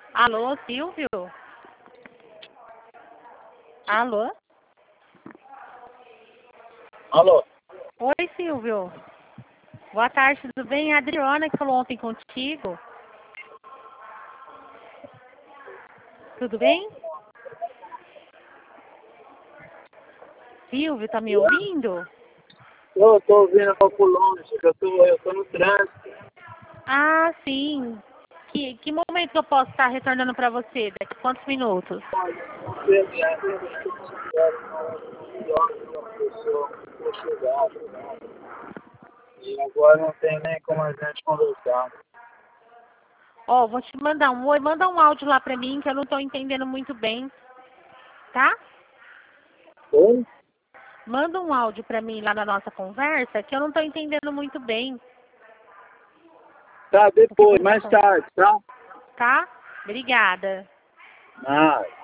Alô, Silvio? Alô? Alô? Oi, Silvio. Boa tarde, tudo bem? A Adriana que falou ontem contigo. Tudo bem? Silvio, tá me ouvindo? Eu tô ouvindo um pouco longe, eu tô no trânsito. Ah, sim. Que momento que eu posso estar retornando para você? Daqui a quantos minutos? E agora não tem nem como a gente conversar. Ó, vou te mandar um oi. Manda um áudio lá pra mim que eu não tô entendendo muito bem. Tá? Oi? Manda um áudio pra mim lá na nossa conversa que eu não tô entendendo muito bem. Tá, O que depois, você tá mais falando. tarde, tá? Tá? Obrigada. Ah.